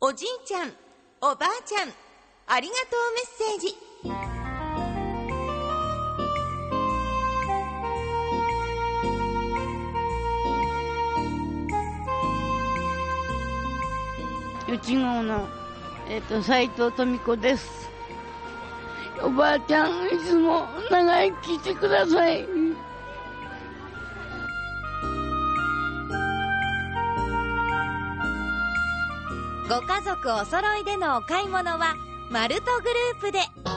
おじいちゃん、おばあちゃん、ありがとうメッセージ。 内郷の、斉藤富子です。おばあちゃん、いつも長生きしてください。 ご家族お揃いでのお買い物はマルトグループで。